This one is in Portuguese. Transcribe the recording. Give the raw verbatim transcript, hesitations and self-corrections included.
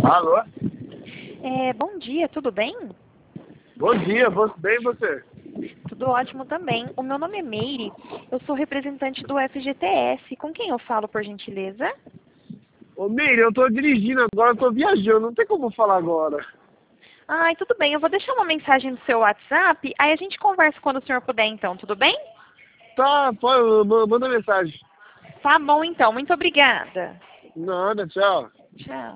Alô? É, bom dia, tudo bem? Bom dia, você, bem você? Tudo ótimo também. O meu nome é Meire, eu sou representante do F G T S. Com quem eu falo, por gentileza? Ô Meire, eu tô dirigindo agora, eu tô viajando, não tem como falar agora. Ai, tudo bem, eu vou deixar uma mensagem no seu WhatsApp, aí a gente conversa quando o senhor puder então, tudo bem? Tá, pode, manda mensagem. Tá bom então, muito obrigada. Nada, tchau. Tchau.